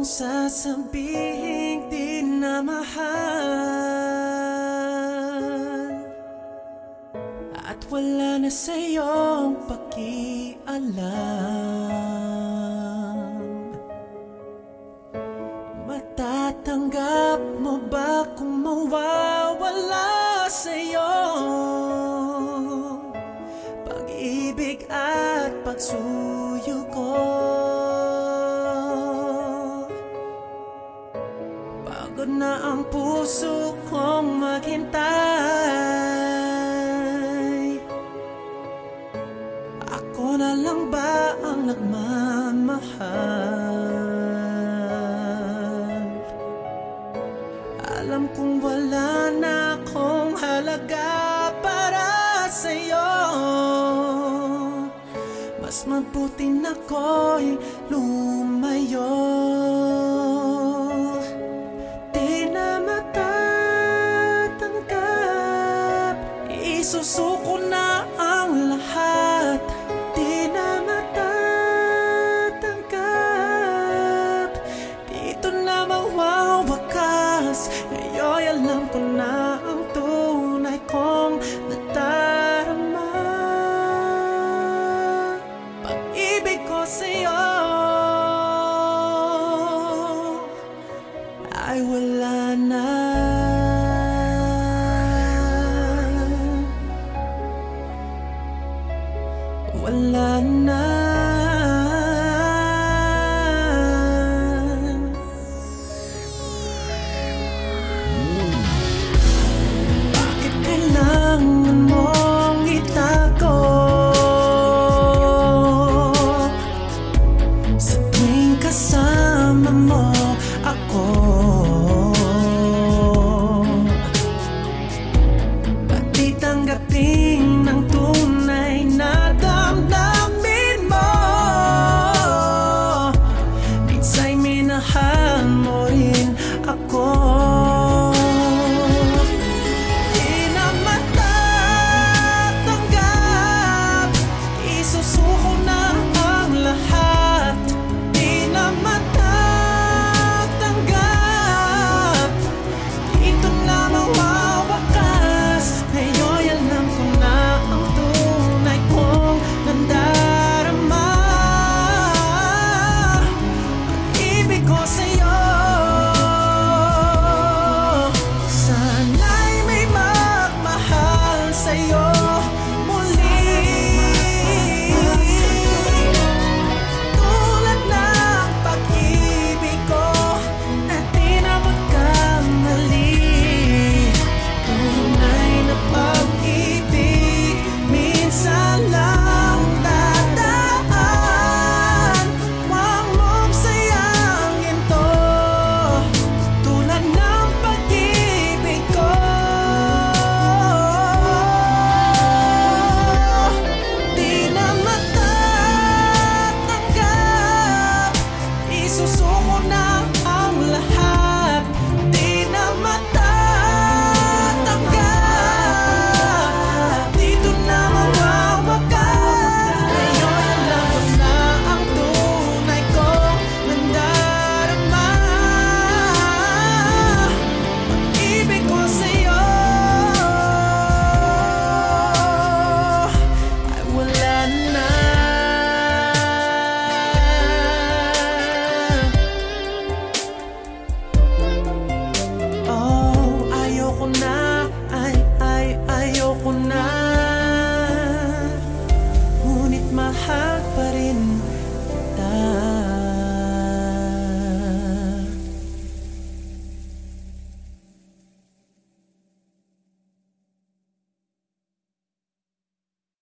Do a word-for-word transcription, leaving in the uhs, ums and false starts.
sasabihing di na mahal at wala na sa'yong pakialam. Matatanggap mo ba kung mawawala sa'yo pag-ibig at pagsuyo ko? Pagod na ang puso kong maghintay. Ako na lang ba ang nagmamahal? Alam kong wala na akong halaga para sa'yo. Mas mabuti na ako'y lumayo. Isusuko na ang lahat, di na matatanggap. Dito na mawawakas, ngayon alam ko na ang tunay kong nadarama. Pag-ibig ko sa'yo